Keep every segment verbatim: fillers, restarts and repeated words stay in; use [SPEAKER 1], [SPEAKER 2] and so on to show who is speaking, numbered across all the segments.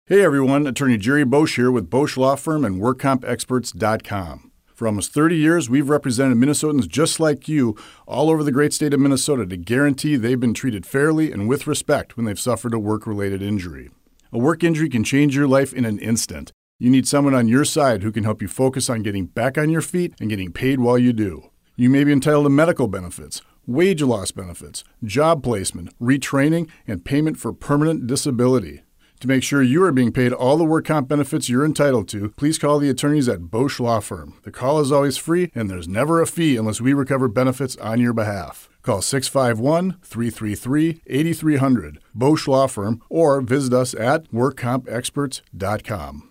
[SPEAKER 1] Hey everyone, Attorney Jerry Bosch here with Bosch Law Firm and work comp experts dot com. For almost thirty years, we've represented Minnesotans just like you all over the great state of Minnesota to guarantee they've been treated fairly and with respect when they've suffered a work-related injury. A work injury can change your life in an instant. You need someone on your side who can help you focus on getting back on your feet and getting paid while you do. You may be entitled to medical benefits, wage loss benefits, job placement, retraining, and payment for permanent disability. To make sure you are being paid all the work comp benefits you're entitled to, please call the attorneys at Bosch Law Firm. The call is always free, and there's never a fee unless we recover benefits on your behalf. Call six five one, three three three, eight three zero zero, Bosch Law Firm, or visit us at work comp experts dot com.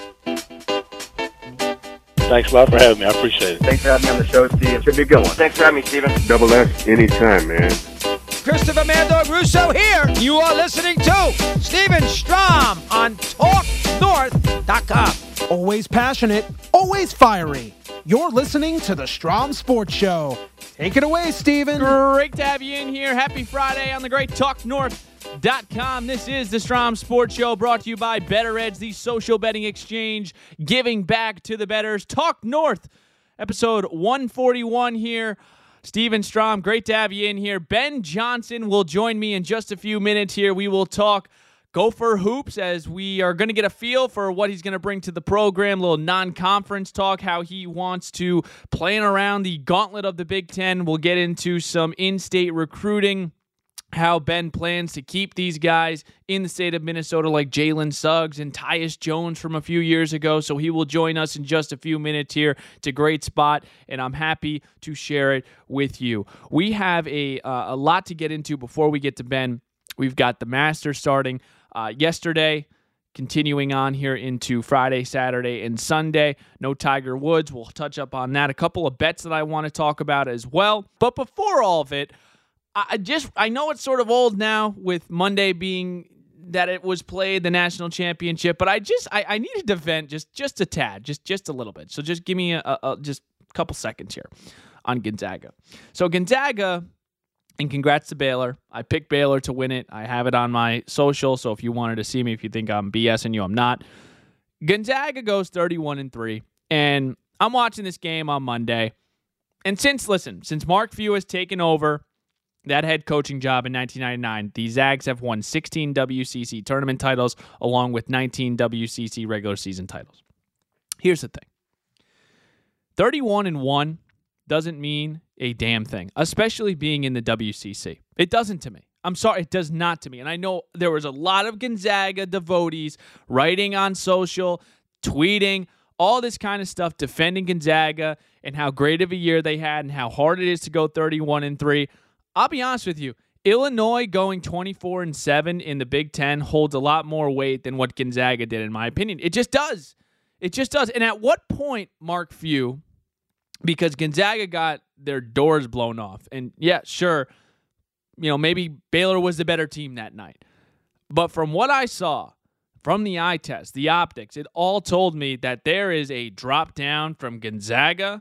[SPEAKER 2] Thanks a lot for having me. I appreciate it.
[SPEAKER 3] Thanks for having me on the show, Steve. Should be a good one. Thanks for having me, Steven.
[SPEAKER 4] Double S anytime, man.
[SPEAKER 5] Christopher Mando Russo here. You are listening to Steven Strom on talk north dot com.
[SPEAKER 6] Always passionate, always fiery. You're listening to the Strom Sports Show. Take it away, Steven.
[SPEAKER 7] Great to have you in here. Happy Friday on the great talk north dot com. This is the Strom Sports Show brought to you by Better Edge, the social betting exchange, giving back to the bettors. Talk North, episode one forty-one here. Steven Strom, great to have you in here. Ben Johnson will join me in just a few minutes here. We will talk Gopher Hoops as we are going to get a feel for what he's going to bring to the program. A little non-conference talk, how he wants to plan around the gauntlet of the Big Ten. We'll get into some in-state recruiting, how Ben plans to keep these guys in the state of Minnesota like Jalen Suggs and Tyus Jones from a few years ago. So he will join us in just a few minutes here. It's a great spot, and I'm happy to share it with you. We have a, uh, a lot to get into before we get to Ben. We've got the Masters starting uh, yesterday, continuing on here into Friday, Saturday, and Sunday. No Tiger Woods. We'll touch up on that. A couple of bets that I want to talk about as well. But before all of it, I just I know it's sort of old now with Monday being that it was played, the national championship, but I just I, I needed to vent just just a tad, just just a little bit. So just give me a, a, a just a couple seconds here on Gonzaga. So Gonzaga, and congrats to Baylor. I picked Baylor to win it. I have it on my social, so if you wanted to see me, if you think I'm BSing you, I'm not. Gonzaga goes thirty-one and three, and I'm watching this game on Monday. And since listen, since Mark Few has taken over that head coaching job in nineteen ninety-nine, the Zags have won sixteen W C C tournament titles along with nineteen W C C regular season titles. Here's the thing. thirty-one and one doesn't mean a damn thing, especially being in the W C C. It doesn't to me. I'm sorry, it does not to me. And I know there was a lot of Gonzaga devotees writing on social, tweeting, all this kind of stuff, defending Gonzaga and how great of a year they had and how hard it is to go thirty-one and three. I'll be honest with you. Illinois going twenty-four and seven in the Big Ten holds a lot more weight than what Gonzaga did, in my opinion. It just does. It just does. And at what point, Mark Few, because Gonzaga got their doors blown off, and yeah, sure, you know, maybe Baylor was the better team that night. But from what I saw, from the eye test, the optics, it all told me that there is a drop down from Gonzaga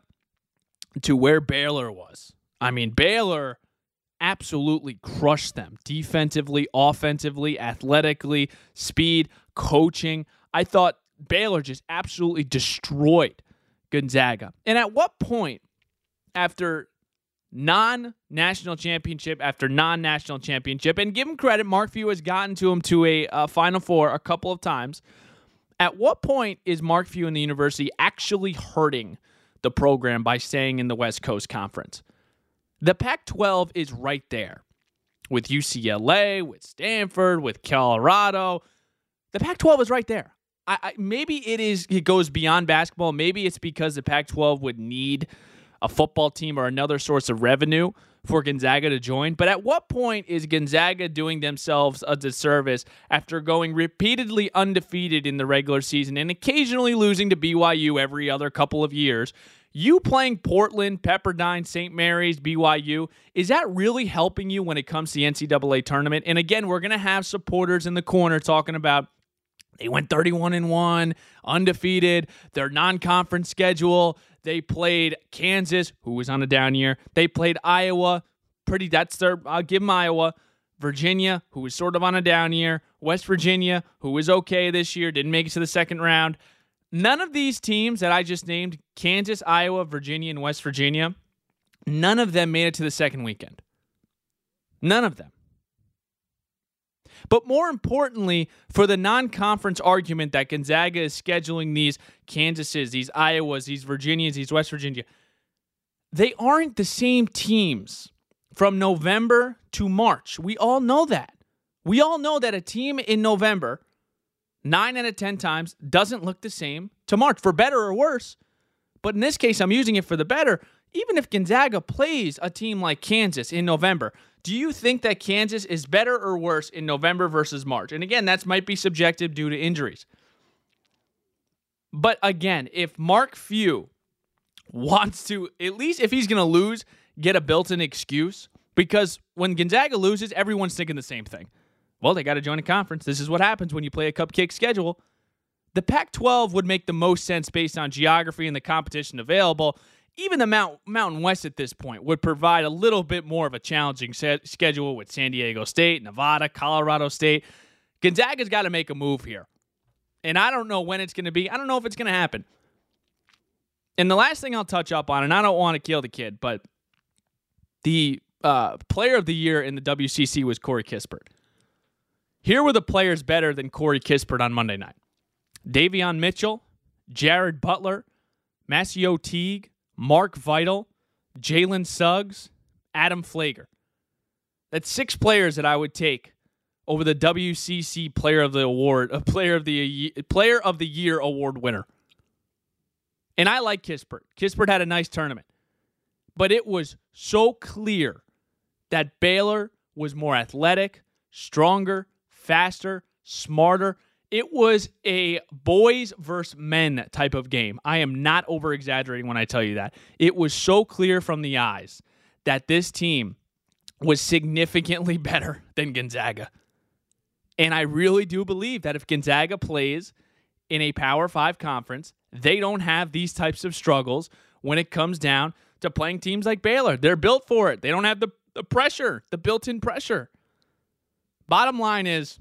[SPEAKER 7] to where Baylor was. I mean, Baylor absolutely crushed them defensively, offensively, athletically, speed, coaching. I thought Baylor just absolutely destroyed Gonzaga. And at what point, after non-national championship after non-national championship, and give him credit, Mark Few has gotten to him to a uh, Final Four a couple of times, at what point is Mark Few and the university actually hurting the program by staying in the West Coast Conference? The Pac twelve is right there with U C L A, with Stanford, with Colorado. The Pac twelve is right there. I, I, maybe it is. It goes beyond basketball. Maybe it's because the Pac twelve would need a football team or another source of revenue for Gonzaga to join. But at what point is Gonzaga doing themselves a disservice after going repeatedly undefeated in the regular season and occasionally losing to B Y U every other couple of years? You playing Portland, Pepperdine, Saint Mary's, B Y U, is that really helping you when it comes to the N C double A tournament? And again, we're going to have supporters in the corner talking about they went thirty-one and one, undefeated, their non-conference schedule. They played Kansas, who was on a down year. They played Iowa. Pretty, that's their, I'll give them Iowa. Virginia, who was sort of on a down year, West Virginia, who was okay this year, didn't make it to the second round. None of these teams that I just named, Kansas, Iowa, Virginia, and West Virginia, none of them made it to the second weekend. None of them. But more importantly, for the non-conference argument that Gonzaga is scheduling these Kansases, these Iowas, these Virginias, these West Virginia, they aren't the same teams from November to March. We all know that. We all know that a team in November, nine out of ten times, doesn't look the same to March, for better or worse. But in this case, I'm using it for the better. Even if Gonzaga plays a team like Kansas in November, do you think that Kansas is better or worse in November versus March? And again, that might be subjective due to injuries. But again, if Mark Few wants to, at least if he's going to lose, get a built-in excuse, because when Gonzaga loses, everyone's thinking the same thing. Well, they got to join a conference. This is what happens when you play a cupcake schedule. The Pac twelve would make the most sense based on geography and the competition available. Even the Mount, Mountain West at this point would provide a little bit more of a challenging set, schedule with San Diego State, Nevada, Colorado State. Gonzaga's got to make a move here. And I don't know when it's going to be. I don't know if it's going to happen. And the last thing I'll touch up on, and I don't want to kill the kid, but the uh, player of the year in the W C C was Corey Kispert. Here were the players better than Corey Kispert on Monday night. Davion Mitchell, Jared Butler, Masio Teague, Mark Vital, Jalen Suggs, Adam Flager. That's six players that I would take over the W C C Player of the Award, a Player of the Player of the Year award winner. And I like Kispert. Kispert had a nice tournament. But it was so clear that Baylor was more athletic, stronger, faster, smarter. It was a boys versus men type of game. I am not over-exaggerating when I tell you that. It was so clear from the eyes that this team was significantly better than Gonzaga. And I really do believe that if Gonzaga plays in a Power Five conference, they don't have these types of struggles when it comes down to playing teams like Baylor. They're built for it. They don't have the, the pressure, the built-in pressure. Bottom line is,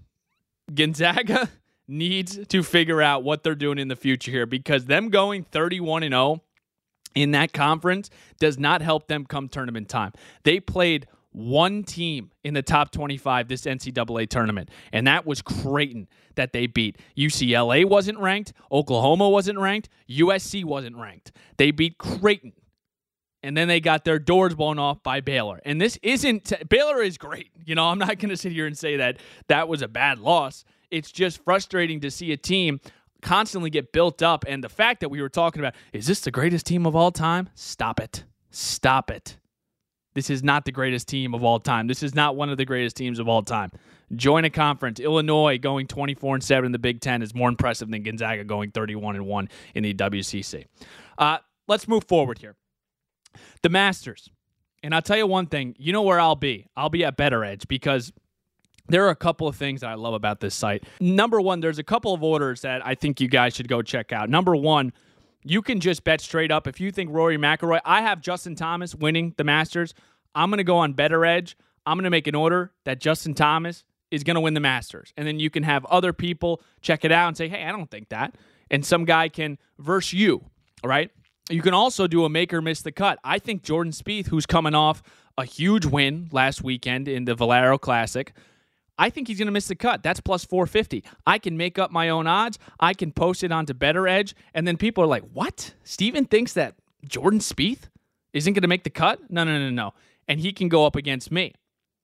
[SPEAKER 7] Gonzaga needs to figure out what they're doing in the future here, because them going thirty-one and oh in that conference does not help them come tournament time. They played one team in the top twenty-five this N C double A tournament, and that was Creighton that they beat. U C L A wasn't ranked. Oklahoma wasn't ranked. U S C wasn't ranked. They beat Creighton, and then they got their doors blown off by Baylor. And this isn't – Baylor is great. You know, I'm not going to sit here and say that that was a bad loss. It's just frustrating to see a team constantly get built up. And the fact that we were talking about, is this the greatest team of all time? Stop it. Stop it. This is not the greatest team of all time. This is not one of the greatest teams of all time. Join a conference. Illinois going twenty-four and seven in the Big Ten is more impressive than Gonzaga going thirty-one and one in the W C C. Uh, let's move forward here. The Masters. And I'll tell you one thing. You know where I'll be. I'll be at Better Edge, because there are a couple of things that I love about this site. Number one, there's a couple of orders that I think you guys should go check out. Number one, you can just bet straight up. If you think Rory McIlroy, I have Justin Thomas winning the Masters. I'm going to go on Better Edge. I'm going to make an order that Justin Thomas is going to win the Masters. And then you can have other people check it out and say, hey, I don't think that. And some guy can verse you, all right? You can also do a make or miss the cut. I think Jordan Spieth, who's coming off a huge win last weekend in the Valero Classic, I think he's going to miss the cut. That's plus four fifty. I can make up my own odds. I can post it onto Better Edge, and then people are like, what? Steven thinks that Jordan Spieth isn't going to make the cut? No, no, no, no. And he can go up against me.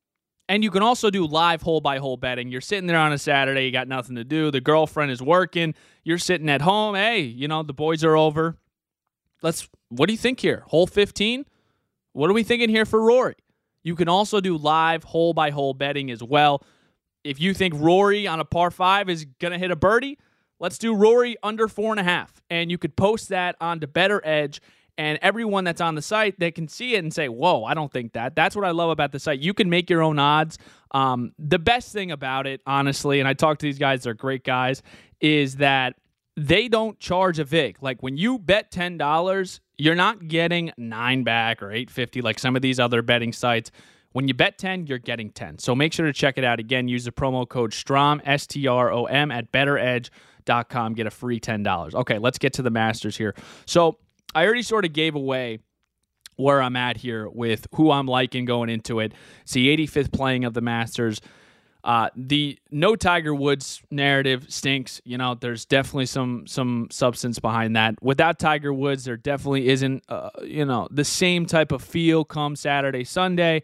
[SPEAKER 7] And you can also do live hole-by-hole betting. You're sitting there on a Saturday, you got nothing to do, the girlfriend is working, you're sitting at home, hey, you know, the boys are over. Let's. What do you think here? Hole fifteen? What are we thinking here for Rory? You can also do live hole-by-hole betting as well. If you think Rory on a par five is going to hit a birdie, let's do Rory under four and a half. And you could post that onto Better Edge, and everyone that's on the site, they can see it and say, whoa, I don't think that. That's what I love about the site. You can make your own odds. Um, the best thing about it, honestly, and I talk to these guys, they're great guys, is that they don't charge a vig. Like when you bet ten dollars, you're not getting nine back or eight fifty like some of these other betting sites. When you bet ten, you're getting ten. So make sure to check it out. Again, use the promo code STROM, S T R O M, at better edge dot com. Get a free ten dollars. Okay, let's get to the Masters here. So I already sort of gave away where I'm at here with who I'm liking going into it. It's the eighty-fifth playing of the Masters. Uh, the no Tiger Woods narrative stinks. You know, there's definitely some some substance behind that. Without Tiger Woods, there definitely isn't, uh, you know, the same type of feel come Saturday, Sunday.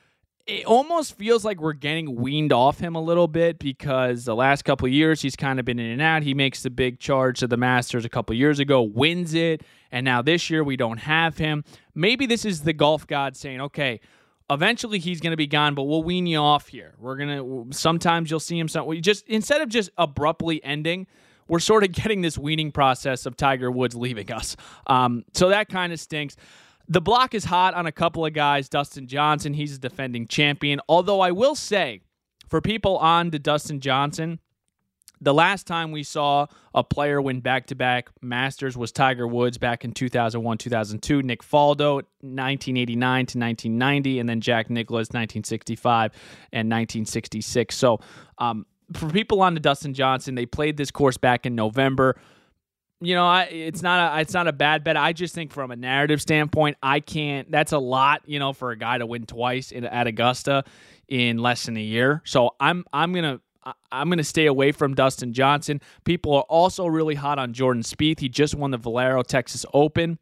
[SPEAKER 7] It almost feels like we're getting weaned off him a little bit because the last couple of years he's kind of been in and out. He makes the big charge to the Masters a couple of years ago, wins it, and now this year we don't have him. Maybe this is the golf god saying, okay, eventually he's going to be gone, but we'll wean you off here. We're going to, sometimes you'll see him, some, we just instead of just abruptly ending, we're sort of getting this weaning process of Tiger Woods leaving us. Um, so that kind of stinks. The block is hot on a couple of guys. Dustin Johnson, he's a defending champion. Although I will say, for people on to Dustin Johnson, the last time we saw a player win back-to-back Masters was Tiger Woods back in two thousand one, two thousand two. Nick Faldo, nineteen eighty-nine to nineteen ninety, and then Jack Nicklaus, nineteen sixty-five and nineteen sixty-six. So um, for people on to Dustin Johnson, they played this course back in November. You know, I, it's not a it's not a bad bet. I just think from a narrative standpoint, I can't. That's a lot, you know, for a guy to win twice in, at Augusta in less than a year. So I'm I'm gonna I'm gonna stay away from Dustin Johnson. People are also really hot on Jordan Spieth. He just won the Valero Texas Open.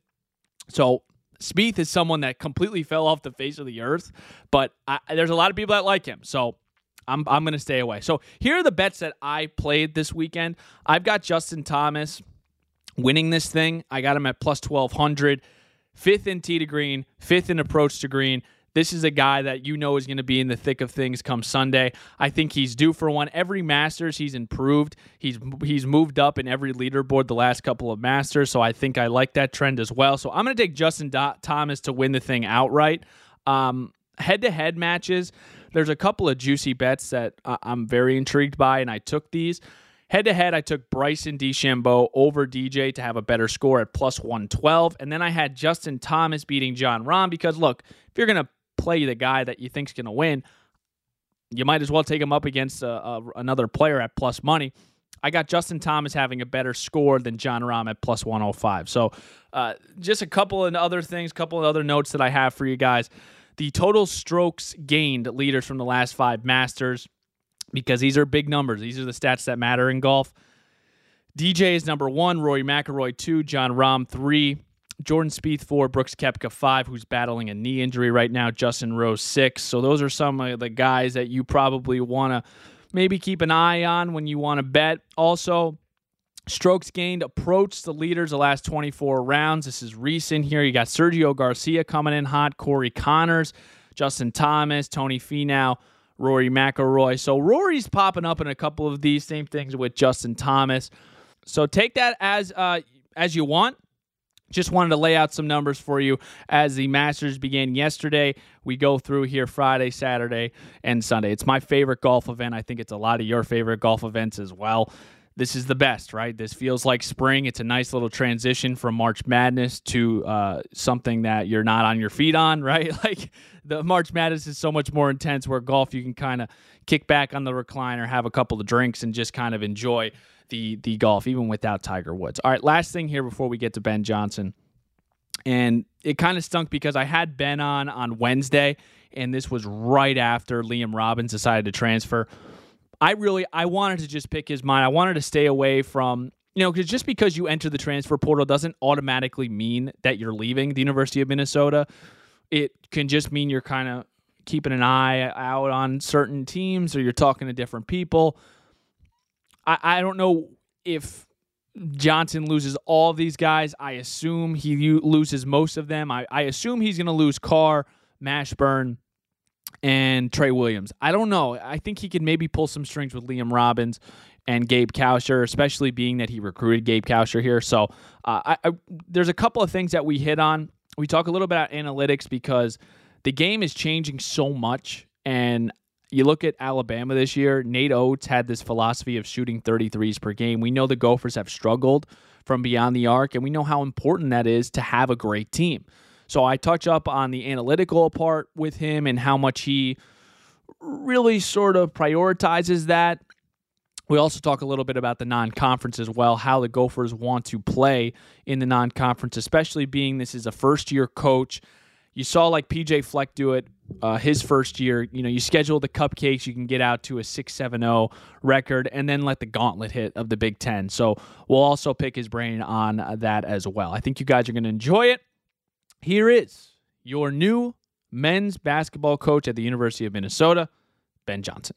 [SPEAKER 7] So Spieth is someone that completely fell off the face of the earth, but I, there's a lot of people that like him. So I'm I'm gonna stay away. So here are the bets that I played this weekend. I've got Justin Thomas winning this thing. I got him at plus twelve hundred. Fifth in tee to green, fifth in approach to green. This is a guy that you know is going to be in the thick of things come Sunday. I think he's due for one. Every Masters, he's improved. He's he's moved up in every leaderboard the last couple of Masters, so I think I like that trend as well. So I'm going to take Justin Do- Thomas to win the thing outright. Um, head-to-head matches, there's a couple of juicy bets that uh, I'm very intrigued by, and I took these. Head-to-head, I took Bryson DeChambeau over D J to have a better score at plus one twelve. And then I had Justin Thomas beating Jon Rahm because, look, if you're going to play the guy that you think's going to win, you might as well take him up against a, a, another player at plus money. I got Justin Thomas having a better score than Jon Rahm at plus one oh five. So uh, just a couple of other things, a couple of other notes that I have for you guys. The total strokes gained leaders from the last five Masters, because these are big numbers. These are the stats that matter in golf. D J is number one, Rory McIlroy two, Jon Rahm three, Jordan Spieth four, Brooks Koepka five, who's battling a knee injury right now, Justin Rose six. So those are some of the guys that you probably want to maybe keep an eye on when you want to bet. Also, strokes gained approached the leaders the last twenty-four rounds. This is recent here. You got Sergio Garcia coming in hot, Corey Connors, Justin Thomas, Tony Finau, Rory McIlroy. So Rory's popping up in a couple of these. Same things with Justin Thomas. So take that as uh, as you want. Just wanted to lay out some numbers for you as the Masters began yesterday. We go through here Friday, Saturday, and Sunday. It's my favorite golf event. I think it's a lot of your favorite golf events as well. This is the best, right? This feels like spring. It's a nice little transition from March Madness to uh, something that you're not on your feet on, right? Like the March Madness is so much more intense, where golf you can kind of kick back on the recliner, have a couple of drinks, and just kind of enjoy the the golf, even without Tiger Woods. All right, last thing here before we get to Ben Johnson. And it kind of stunk because I had Ben on on Wednesday, and this was right after Liam Robbins decided to transfer. I really, I wanted to just pick his mind. I wanted to stay away from, you know, because just because you enter the transfer portal doesn't automatically mean that you're leaving the University of Minnesota. It can just mean you're kind of keeping an eye out on certain teams, or you're talking to different people. I, I don't know if Johnson loses all of these guys. I assume he u- loses most of them. I, I assume he's going to lose Carr, Mashburn, and Trey Williams. I don't know. I think he could maybe pull some strings with Liam Robbins and Gabe Kouscher, especially being that he recruited Gabe Kouscher here. So uh, I, I, there's a couple of things that we hit on. We talk a little bit about analytics because the game is changing so much. And you look at Alabama this year, Nate Oates had this philosophy of shooting thirty-threes per game. We know the Gophers have struggled from beyond the arc, and we know how important that is to have a great team. So I touch up on the analytical part with him and how much he really sort of prioritizes that. We also talk a little bit about the non-conference as well, how the Gophers want to play in the non-conference, especially being this is a first-year coach. You saw like P J Fleck do it uh, his first year. You know, you schedule the cupcakes, you can get out to a six seven oh record, and then let the gauntlet hit of the Big Ten. So we'll also pick his brain on that as well. I think you guys are going to enjoy it. Here is your new men's basketball coach at the University of Minnesota, Ben Johnson.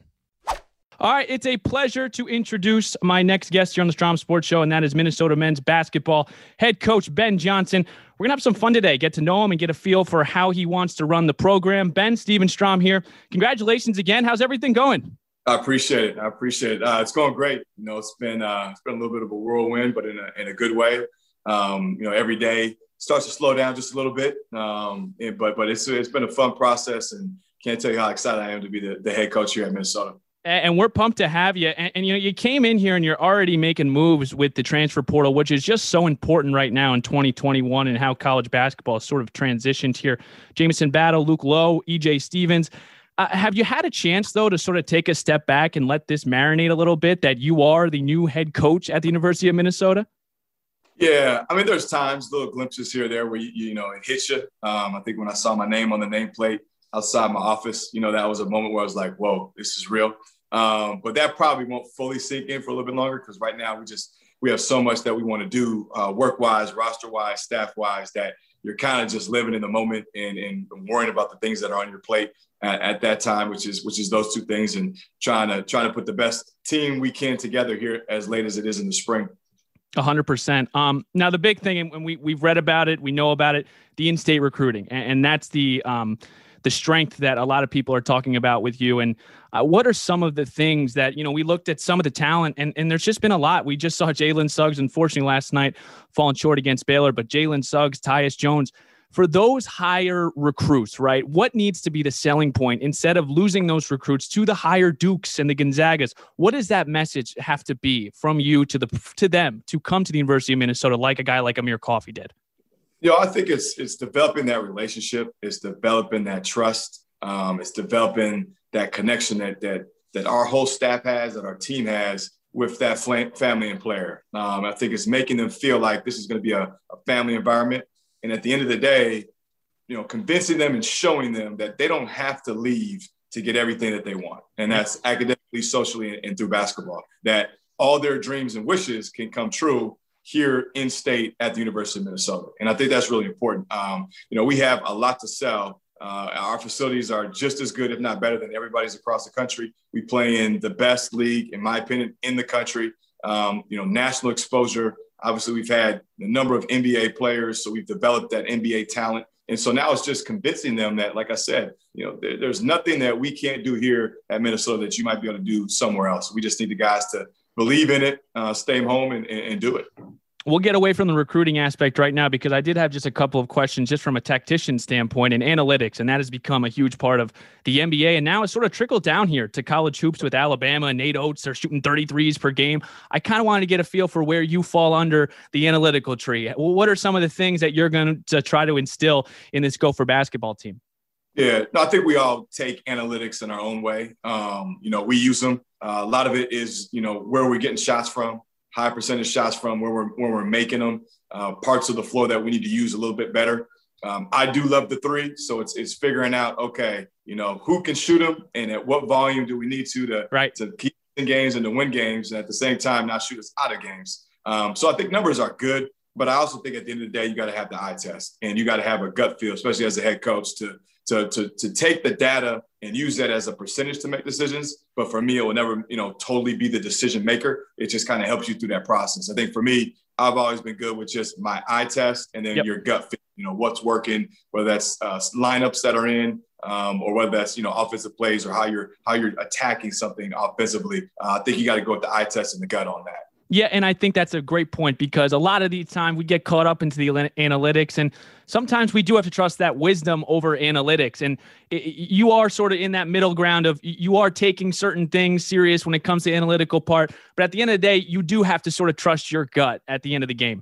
[SPEAKER 7] All right, it's a pleasure to introduce my next guest here on the Strom Sports Show, and that is Minnesota men's basketball head coach Ben Johnson. We're going to have some fun today, get to know him and get a feel for how he wants to run the program. Ben, Steven Strom here. Congratulations again. How's everything going?
[SPEAKER 8] I appreciate it. I appreciate it. Uh, it's going great. You know, it's been uh, it's been a little bit of a whirlwind, but in a in a good way. Um, you know, every day starts to slow down just a little bit, um, and, but but it's it's been a fun process, and can't tell you how excited I am to be the, the head coach here at Minnesota.
[SPEAKER 7] And we're pumped to have you. And, and, you know, you came in here and you're already making moves with the transfer portal, which is just so important right now in twenty twenty-one and how college basketball has sort of transitioned here. Jamison Battle, Luke Lowe, E J Stevens. Uh, have you had a chance, though, to sort of take a step back and let this marinate a little bit that you are the new head coach at the University of Minnesota?
[SPEAKER 8] Yeah. I mean, there's times, little glimpses here or there where, you, you know, it hits you. Um, I think when I saw my name on the nameplate outside my office, you know, that was a moment where I was like, whoa, this is real. Um, but that probably won't fully sink in for a little bit longer because right now we just we have so much that we want to do uh, work-wise, roster-wise, staff-wise that you're kind of just living in the moment and, and worrying about the things that are on your plate at, at that time, which is which is those two things, and trying to trying to put the best team we can together here as late as it is in the spring.
[SPEAKER 7] A hundred percent. Um, now the big thing, and we we've read about it, we know about it, the in-state recruiting, and, and that's the um, the strength that a lot of people are talking about with you. And uh, what are some of the things that, you know, we looked at some of the talent and, and there's just been a lot. We just saw Jalen Suggs, unfortunately last night, falling short against Baylor, but Jalen Suggs, Tyus Jones, for those higher recruits, right? What needs to be the selling point instead of losing those recruits to the higher Dukes and the Gonzagas? What does that message have to be from you to the, to them to come to the University of Minnesota, like a guy like Amir Coffey did?
[SPEAKER 8] You know, I think it's it's developing that relationship. It's developing that trust. Um, it's developing that connection that that that our whole staff has, that our team has with that family and player. Um, I think it's making them feel like this is going to be a, a family environment. And at the end of the day, you know, convincing them and showing them that they don't have to leave to get everything that they want. And that's academically, socially, and, and through basketball. That all their dreams and wishes can come true here in state at the University of Minnesota. And I think that's really important. Um, you know, we have a lot to sell. Uh, our facilities are just as good, if not better, than everybody's across the country. We play in the best league, in my opinion, in the country. Um, you know, national exposure. Obviously, we've had a number of N B A players, so we've developed that N B A talent. And so now it's just convincing them that, like I said, you know, there, there's nothing that we can't do here at Minnesota that you might be able to do somewhere else. We just need the guys to believe in it, uh, stay home and, and, and do it.
[SPEAKER 7] We'll get away from the recruiting aspect right now because I did have just a couple of questions just from a tactician standpoint and analytics, and that has become a huge part of the N B A. And now it's sort of trickled down here to college hoops with Alabama and Nate Oates. They're shooting thirty-threes per game. I kind of wanted to get a feel for where you fall under the analytical tree. Well, what are some of the things that you're going to try to instill in this Gopher basketball team?
[SPEAKER 8] Yeah, no, I think we all take analytics in our own way. Um, you know, we use them. Uh, a lot of it is, you know, where we're getting shots from. High percentage shots from where we're where we're making them, uh, parts of the floor that we need to use a little bit better. Um, I do love the three, so it's it's figuring out, okay, you know, who can shoot them and at what volume do we need to to,
[SPEAKER 7] right.
[SPEAKER 8] to keep in games and to win games, and at the same time not shoot us out of games. Um, so I think numbers are good, but I also think at the end of the day you got to have the eye test and you got to have a gut feel, especially as a head coach, to to to to take the data and use that as a percentage to make decisions. But for me, it will never, you know, totally be the decision maker. It just kind of helps you through that process. I think for me, I've always been good with just my eye test and then yep. your gut feel, you know, what's working, whether that's uh, lineups that are in, um, or whether that's, you know, offensive plays or how you're, how you're attacking something offensively. Uh, I think you got to go with the eye test and the gut on that.
[SPEAKER 7] Yeah, and I think that's a great point because a lot of the time we get caught up into the analytics, and sometimes we do have to trust that wisdom over analytics. And it, you are sort of in that middle ground of you are taking certain things serious when it comes to the analytical part, but at the end of the day, you do have to sort of trust your gut at the end of the game.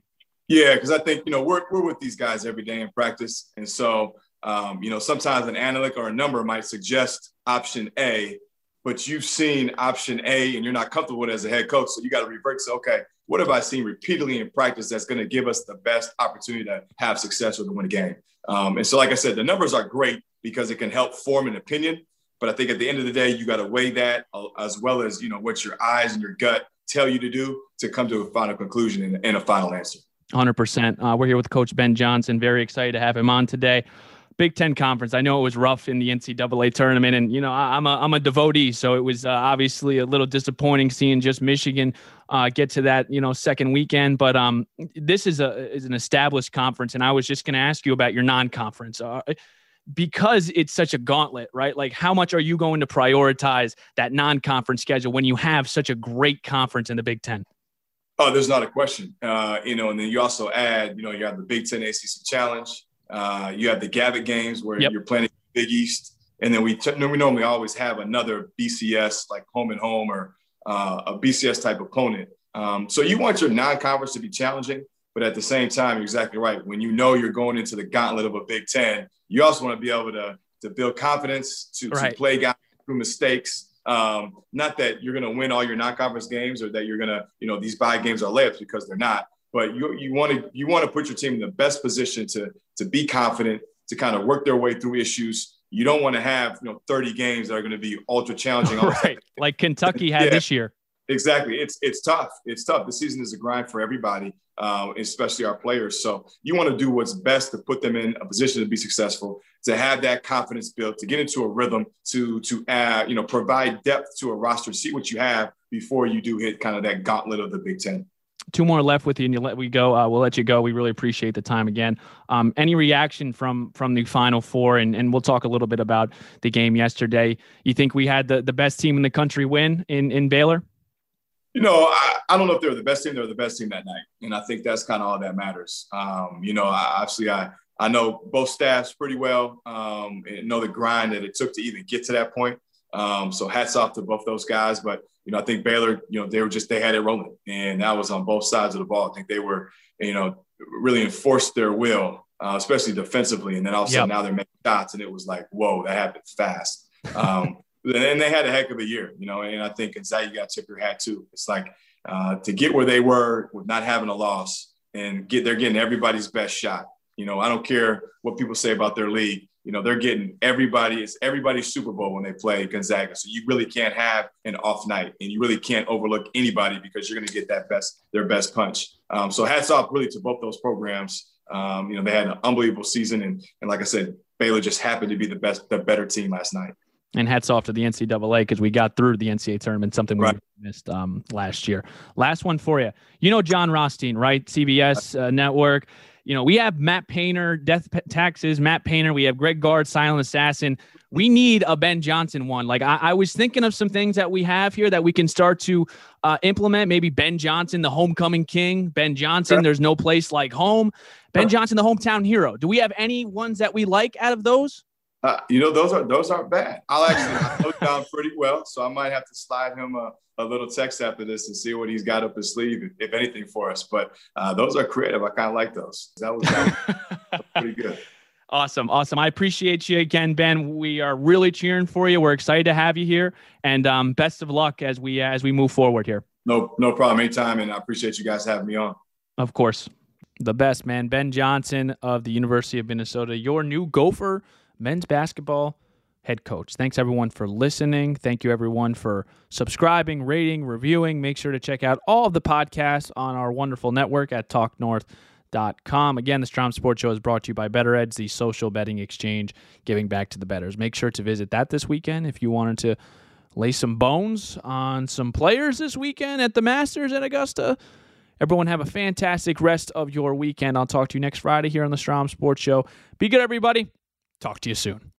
[SPEAKER 8] Yeah, because I think, you know, we're, we're with these guys every day in practice. And so, um, you know, sometimes an analytic or a number might suggest option A, but you've seen option A and you're not comfortable with it as a head coach. So you got to revert and say, okay, what have I seen repeatedly in practice that's going to give us the best opportunity to have success or to win a game? Um, and so, like I said, the numbers are great because it can help form an opinion. But I think at the end of the day, you got to weigh that uh, as well as, you know, what your eyes and your gut tell you to do to come to a final conclusion and, and a final answer.
[SPEAKER 7] one hundred percent. Uh, we're here with Coach Ben Johnson. Very excited to have him on today. Big Ten Conference. I know it was rough in the N C double A tournament, and, you know, I, I'm a I'm a devotee, so it was uh, obviously a little disappointing seeing just Michigan uh, get to that, you know, second weekend. But um, this is a is an established conference, and I was just going to ask you about your non-conference. Uh, because it's such a gauntlet, right? Like, how much are you going to prioritize that non-conference schedule when you have such a great conference in the Big Ten?
[SPEAKER 8] Oh, there's not a question. Uh, you know, and then you also add, you know, you have the Big Ten A C C Challenge. Uh, you have the Gavitt games where yep. you're playing Big East. And then we t- we normally always have another B C S, like home and home, or uh, a B C S type opponent. Um, so you want your non-conference to be challenging, but at the same time, you're exactly right. When you know you're going into the gauntlet of a Big Ten, you also want to be able to, to build confidence, to, right. to play guys through mistakes. Um, not that you're going to win all your non-conference games or that you're going to, you know, these bye games are layups, because they're not. But you you want to you want to put your team in the best position to to be confident, to kind of work their way through issues. You don't want to have, you know, thirty games that are going to be ultra challenging.
[SPEAKER 7] Right, like Kentucky had yeah, this year.
[SPEAKER 8] Exactly. It's it's tough. It's tough. The season is a grind for everybody, uh, especially our players. So you want to do what's best to put them in a position to be successful, to have that confidence built, to get into a rhythm, to to add, you know, provide depth to a roster, see what you have before you do hit kind of that gauntlet of the Big Ten.
[SPEAKER 7] Two more left with you, and you let we go. Uh, we'll let you go. We really appreciate the time again. Um, any reaction from from the Final Four, and and we'll talk a little bit about the game yesterday. You think we had the, the best team in the country win in in Baylor?
[SPEAKER 8] You know, I, I don't know if they were the best team. They were the best team that night, and I think that's kind of all that matters. Um, you know, I, obviously, I I know both staffs pretty well, um, and know the grind that it took to even get to that point. Um, so hats off to both those guys. But, you know, I think Baylor, you know, they were just, they had it rolling, and that was on both sides of the ball. I think they were, you know, really enforced their will, uh, especially defensively. And then all of a sudden yep. now they're making shots, and it was like, whoa, that happened fast. Um, and they had a heck of a year, you know, and I think Gonzaga, you got to tip your hat too. It's like uh, to get where they were with not having a loss and get, they're getting everybody's best shot. You know, I don't care what people say about their league. You know, they're getting everybody, it's everybody's Super Bowl when they play Gonzaga. So you really can't have an off night, and you really can't overlook anybody because you're going to get that best, their best punch. Um, so hats off really to both those programs. Um, you know, they had an unbelievable season. And, and like I said, Baylor just happened to be the best, the better team last night.
[SPEAKER 7] And hats off to the N C double A because we got through the N C double A tournament, something we right. missed um, last year. Last one for you. You know John Rothstein, right? C B S uh, Network. You know, we have Matt Painter, Death Taxes, Matt Painter. We have Greg Gard, Silent Assassin. We need a Ben Johnson one. Like, I, I was thinking of some things that we have here that we can start to uh, implement. Maybe Ben Johnson, the homecoming king. Ben Johnson, sure. There's no place like home. Ben Johnson, the hometown hero. Do we have any ones that we like out of those?
[SPEAKER 8] Uh, you know, those are those aren't bad. I'll actually I know John pretty well, so I might have to slide him a, a little text after this and see what he's got up his sleeve, if, if anything, for us. But uh, those are creative. I kind of like those. That was, that was pretty good.
[SPEAKER 7] Awesome, awesome. I appreciate you again, Ben. We are really cheering for you. We're excited to have you here, and um, best of luck as we as we move forward here.
[SPEAKER 8] No, no problem. Anytime, and I appreciate you guys having me on.
[SPEAKER 7] Of course, the best, man. Ben Johnson of the University of Minnesota, your new Gopher men's basketball head coach. Thanks, everyone, for listening. Thank you, everyone, for subscribing, rating, reviewing. Make sure to check out all of the podcasts on our wonderful network at talk north dot com. Again, the Strom Sports Show is brought to you by Better Edge, the social betting exchange, giving back to the bettors. Make sure to visit that this weekend if you wanted to lay some bones on some players this weekend at the Masters at Augusta. Everyone have a fantastic rest of your weekend. I'll talk to you next Friday here on the Strom Sports Show. Be good, everybody. Talk to you soon.